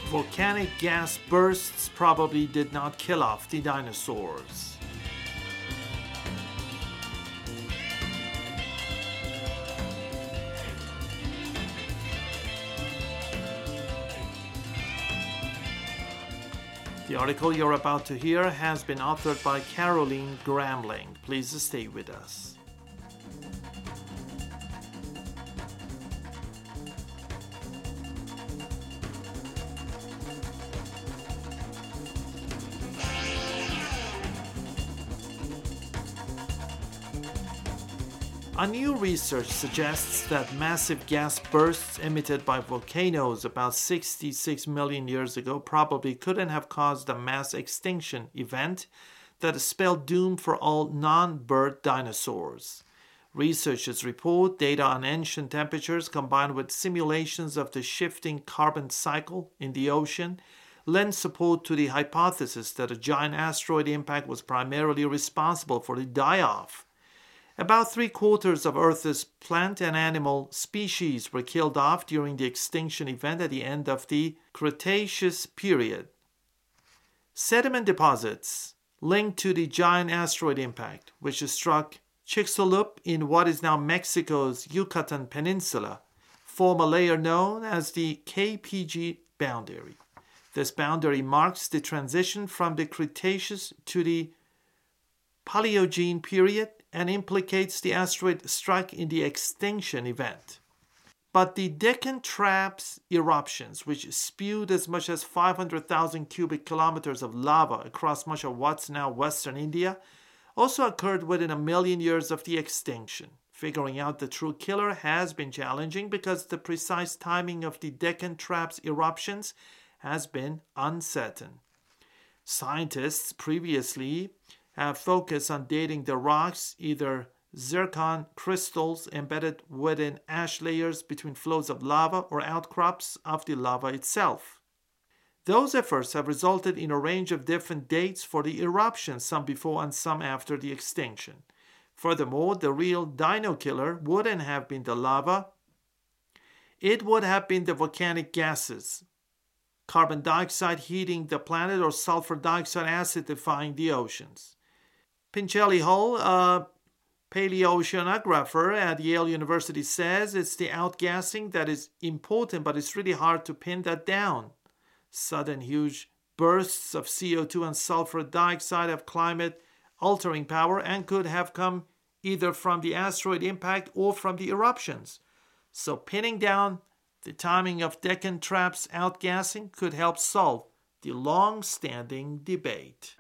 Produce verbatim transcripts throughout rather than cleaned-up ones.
Volcanic gas bursts probably did not kill off the dinosaurs. The article you're about to hear has been authored by Caroline Gramling. Please stay with us. A new research suggests that massive gas bursts emitted by volcanoes about sixty-six million years ago probably couldn't have caused a mass extinction event that spelled doom for all non-bird dinosaurs. Researchers report data on ancient temperatures combined with simulations of the shifting carbon cycle in the ocean lend support to the hypothesis that a giant asteroid impact was primarily responsible for the die-off. About three-quarters of Earth's plant and animal species were killed off during the extinction event at the end of the Cretaceous period. Sediment deposits linked to the giant asteroid impact, which struck Chicxulub in what is now Mexico's Yucatan Peninsula, form a layer known as the K P G boundary. This boundary marks the transition from the Cretaceous to the Paleogene period and implicates the asteroid strike in the extinction event. But the Deccan Traps eruptions, which spewed as much as five hundred thousand cubic kilometers of lava across much of what's now western India, also occurred within a million years of the extinction. Figuring out the true killer has been challenging because the precise timing of the Deccan Traps eruptions has been uncertain. Scientists previously have focused on dating the rocks, either zircon crystals embedded within ash layers between flows of lava or outcrops of the lava itself. Those efforts have resulted in a range of different dates for the eruptions, some before and some after the extinction. Furthermore, the real dino killer wouldn't have been the lava. It would have been the volcanic gases, carbon dioxide heating the planet or sulfur dioxide acidifying the oceans. Pincheli Hull, a paleoceanographer at Yale University, says it's the outgassing that is important, but it's really hard to pin that down. Sudden huge bursts of C O two and sulfur dioxide have climate-altering power and could have come either from the asteroid impact or from the eruptions. So pinning down the timing of Deccan Traps outgassing could help solve the long-standing debate.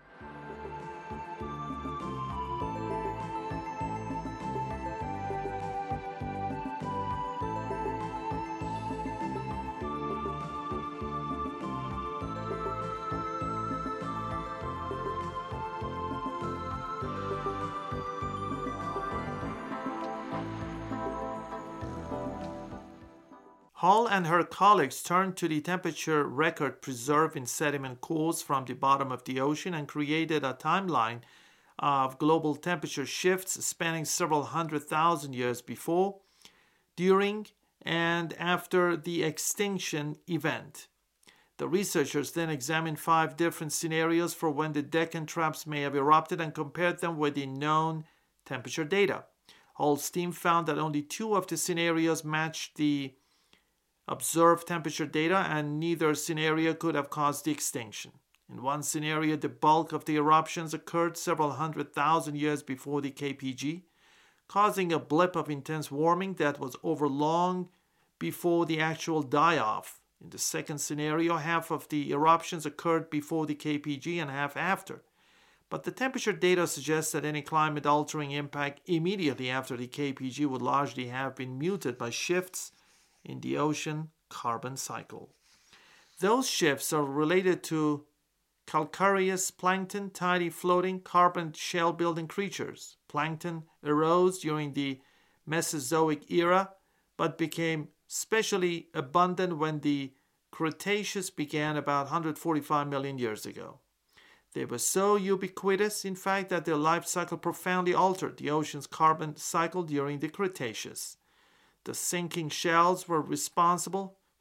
Hall and her colleagues turned to the temperature record preserved in sediment cores from the bottom of the ocean and created a timeline of global temperature shifts spanning several hundred thousand years before, during, and after the extinction event. The researchers then examined five different scenarios for when the Deccan Traps may have erupted and compared them with the known temperature data. Hall's team found that only two of the scenarios matched the observed temperature data, and neither scenario could have caused the extinction. In one scenario, the bulk of the eruptions occurred several hundred thousand years before the K P G, causing a blip of intense warming that was over long before the actual die-off. In the second scenario, half of the eruptions occurred before the K P G and half after. But the temperature data suggests that any climate-altering impact immediately after the K P G would largely have been muted by shifts in the ocean carbon cycle. Those shifts are related to calcareous plankton, tiny floating carbon shell-building creatures. Plankton arose during the Mesozoic era, but became especially abundant when the Cretaceous began about one hundred forty-five million years ago. They were so ubiquitous, in fact, that their life cycle profoundly altered the ocean's carbon cycle during the Cretaceous. The sinking shells were responsible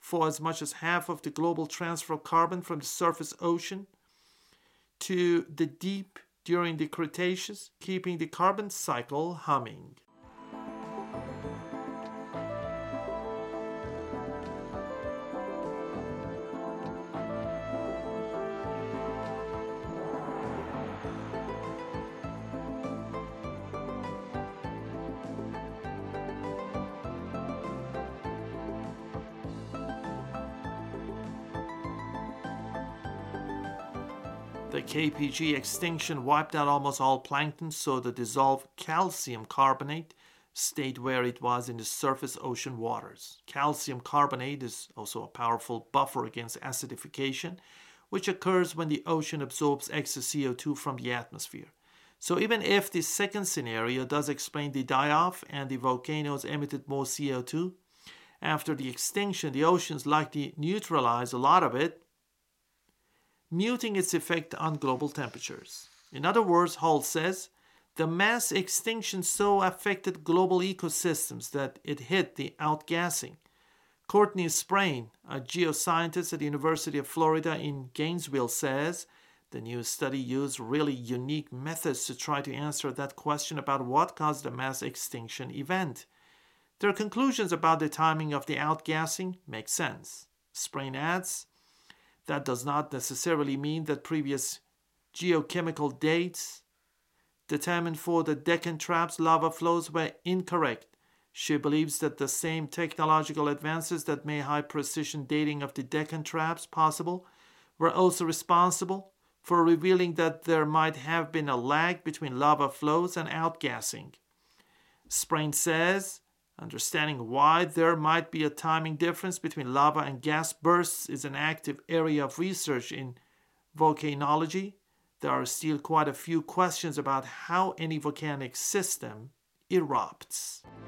for as much as half of the global transfer of carbon from the surface ocean to the deep during the Cretaceous, keeping the carbon cycle humming. The K P G extinction wiped out almost all plankton, so the dissolved calcium carbonate stayed where it was in the surface ocean waters. Calcium carbonate is also a powerful buffer against acidification, which occurs when the ocean absorbs excess C O two from the atmosphere. So even if the second scenario does explain the die-off and the volcanoes emitted more C O two, after the extinction the oceans likely neutralize a lot of it, muting its effect on global temperatures. In other words, Hall says, the mass extinction so affected global ecosystems that it hit the outgassing. Courtney Sprain, a geoscientist at the University of Florida in Gainesville, says the new study used really unique methods to try to answer that question about what caused the mass extinction event. Their conclusions about the timing of the outgassing make sense. Sprain adds, that does not necessarily mean that previous geochemical dates determined for the Deccan Traps lava flows were incorrect. She believes that the same technological advances that made high-precision dating of the Deccan Traps possible were also responsible for revealing that there might have been a lag between lava flows and outgassing. Sprain says, understanding why there might be a timing difference between lava and gas bursts is an active area of research in volcanology. There are still quite a few questions about how any volcanic system erupts.